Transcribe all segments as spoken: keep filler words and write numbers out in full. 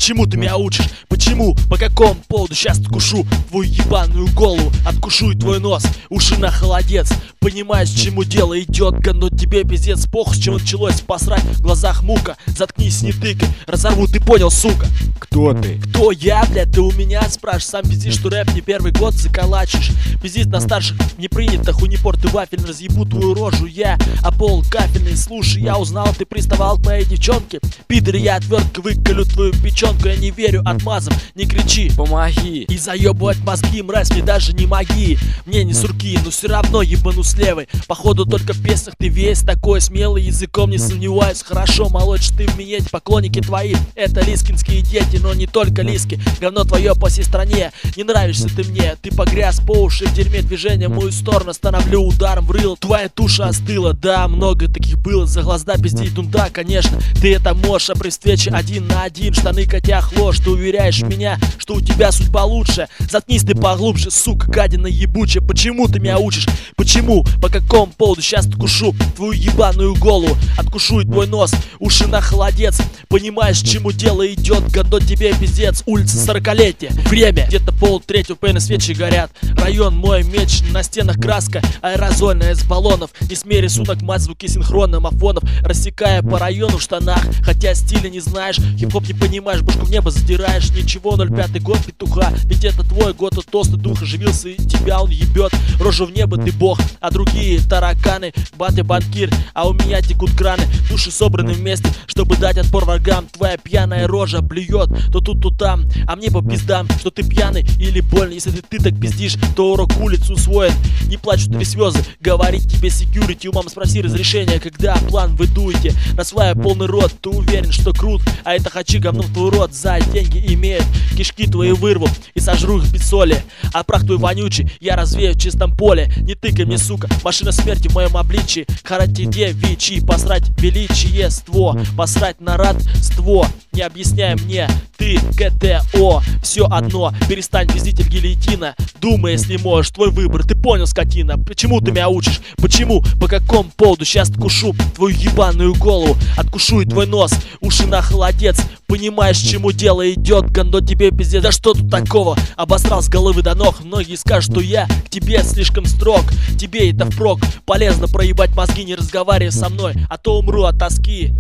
Почему ты меня учишь? Почему? По какому поводу? Сейчас откушу твою ебаную голову, откушу и твой нос, уши на холодец. Понимаешь, к чему дело идет, говно тебе пиздец. Похуй, с чего началось, посрать, в глазах мука. Заткнись, не тыкай, разорву, ты понял, сука. Кто ты? Кто я, блядь, ты у меня спрашиваешь? Сам пиздишь, что рэп не первый год заколачишь. Пиздить на старших не принято, хунипор ты вафельный, разъебу твою рожу я. А пол кафельный, слушай, я узнал, ты приставал к моей девчонке. Пидор, я отвертка выколю твою печенку, я не верю отмазом, не кричи, помоги. И заебывать мозги, мразь, мне даже не моги. Мне не сурки, но все равно ебану с левой. Походу только в песнях ты весь такой смелый, языком не сомневаюсь. Хорошо, молодь, ты в минете, поклонники твои это лискинские дети, но не только лиски. Говно твое по всей стране, не нравишься ты мне. Ты погряз по уши в дерьме, движение в мою сторону остановлю ударом в рыло. Твоя туша остыла, да, много таких было. За глаза пиздить, ну да, конечно, ты это можешь. А при встрече один на один, штаны котях ложь. Ты уверяешь меня, что у тебя судьба лучше. Заткнись ты поглубже, сука, гадина ебучая. Почему ты меня учишь? Почему? По какому поводу? Сейчас откушу твою ебаную голову, откушу и твой нос, уши на холодец. Понимаешь, к чему дело идет, говно тебе пиздец. Улица сорокалетия, время где-то пол третьего, пейны свечи горят. Район мой меч, на стенах краска аэрозольная из баллонов. Не смей рисунок мать, звуки синхронным афонов, рассекая по району в штанах. Хотя стиля не знаешь, хип-хоп не понимаешь, башку в небо задираешь. Ничего, ноль пятый год петуха, ведь это твой год, от толстый дух оживился и тебя он ебет. Рожу в небо, ты бог, а другие тараканы. Батя банкир, а у меня текут краны. Души собраны вместе, чтобы дать отпор врагам. Твоя пьяная рожа блюет то тут, то там. А мне по пиздам, что ты пьяный или больно. Если ты, ты так пиздишь, то урок улиц усвоен. Не плачут три слезы, говорить тебе секьюрити. У мамы спроси разрешение, когда план вы дуете. Расвая полный рот, ты уверен, что крут. А это хачи говно в твой рот за деньги имеют. Кишки твои вырву и сожру их без соли. А прах твой вонючий я развею в чистом поле. Не тыкай мне, сука, машина смерти в моем обличии. Харати девичьи, посрать величиество, посрать на родство. Не объясняй мне, ты КТО, все одно. Перестань пиздитель гильотина. Думай, если можешь, твой выбор, ты понял, скотина. Почему ты меня учишь? Почему? По какому поводу? Сейчас откушу твою ебаную голову, откушу и твой нос, уши на холодец. Понимаешь, к чему дело идет, говно тебе пиздец. Да что тут такого? Обосрал с головы до ног. Многие скажут, что я к тебе слишком строг. Тебе это впрок. Полезно проебать мозги, не разговаривай со мной, а то умру от тоски.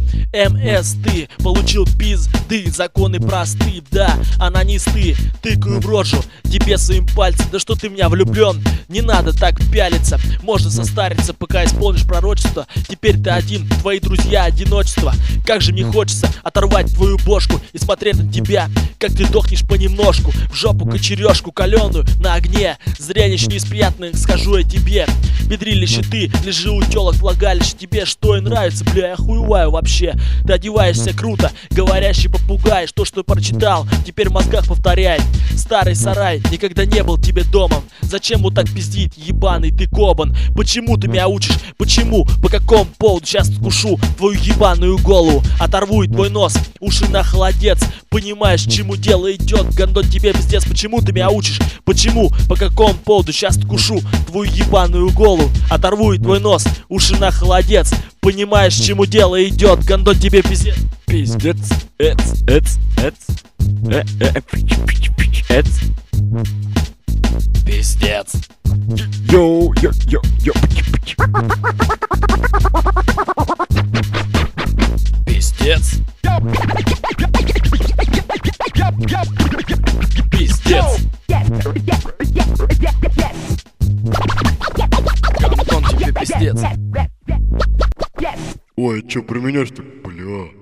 МС ты получил пизды, законы просты, да, анонисты. Тыкаю в рожу тебе своим пальцем. Да что ты в меня влюблен? Не надо так пялиться. Можно состариться, пока исполнишь пророчество. Теперь ты один, твои друзья одиночество. Как же мне хочется оторвать твою бошку и смотреть на тебя, как ты дохнешь понемножку. В жопу кочережку каленую на огне. Зрелище не из приятных, скажу я тебе. Бедрилище ты, лежи у телок влагалище. Тебе что и нравится, бля, я хуеваю вообще. Ты одеваешься круто, говорящий попугай. Что, что прочитал, теперь в мозгах повторяй. Старый сарай никогда не был тебе домом. Зачем вот так пиздить, ебаный ты кобан? Почему ты меня учишь? Почему? По какому поводу? Сейчас откушу твою ебаную голову, оторву и твой нос, уши на холодец. Понимаешь, к чему дело идет, говно тебе пиздец. Почему ты меня учишь? Почему? По какому поводу? Сейчас откушу твою ебаную голову, оторву и твой нос, уши на холодец. Понимаешь, к чему дело идет, говно тебе пиздец. Пиздец, эц, эц, эц, э, э, пич, пич, пич, эц. Пиздец. Йоу, йо, йо, йо, пич, пич. Пиздец. Пиздец. Антон, тебе пиздец. Ой, чё, про меня что ли? Бля.